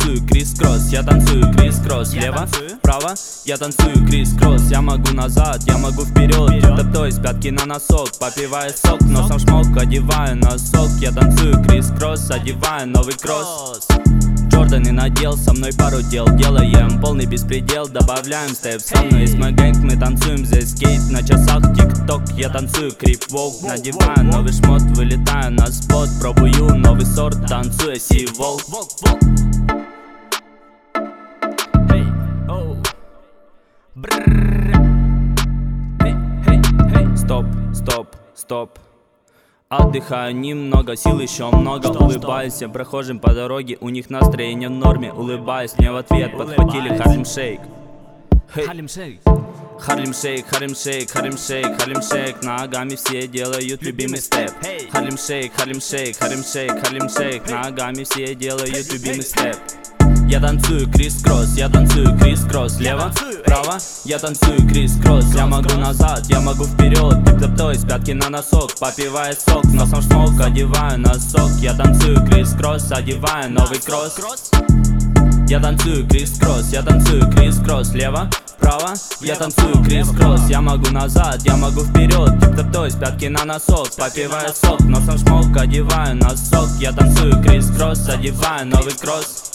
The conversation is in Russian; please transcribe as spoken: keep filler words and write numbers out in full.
танцую крисс-кросс, я танцую крисс-кросс. Лево, право, я танцую крисс-кросс. Я могу назад, я могу вперед, тип-топ-той с пятки на носок. Попивая сок, носом шмок, одеваю носок. Я танцую крисс-кросс, одеваю новый кросс. Джорданы надел, со мной пару дел делаем, полный беспредел, добавляем степ. Со мной есть мой гэнг, мы танцуем здесь скейт. На часах тик-ток, я танцую крип-волк. Надеваю новый шмот, вылетаю на спот. Пробую новый сорт, танцуя си-волк. Стоп, стоп, стоп. Отдыхаю немного, сил еще много. Улыбаюсь всем прохожим по дороге, у них настроение в норме. Улыбаюсь, мне в ответ подхватили Харлем Шейк. Харлем Шейк, Харлем Шейк, Харлем Шейк, Харлем Шейк, Харлем Шейк. Ногами все делают любимый степ. Харлем Шейк, Харлем Шейк, Харлем Шейк, Харлем Шейк. Ногами все делают любимый степ. Я танцую крисс-кросс, я танцую крисс-кросс. Лево, право, я танцую крисс-кросс. Я могу назад, я могу вперед, тип-топ-той с пятки на носок. Попивая сок, носом шмок, одеваю носок. Я танцую крисс-кросс, одеваю новый кросс. Я танцую крисс-кросс, я танцую крисс-кросс. Лево, право, я танцую крисс-кросс. Я могу назад, я могу вперед, тип-топ-той с пятки на носок. Попивая сок, носом шмок, одеваю носок. Я танцую крисс-кросс, одеваю новый кросс.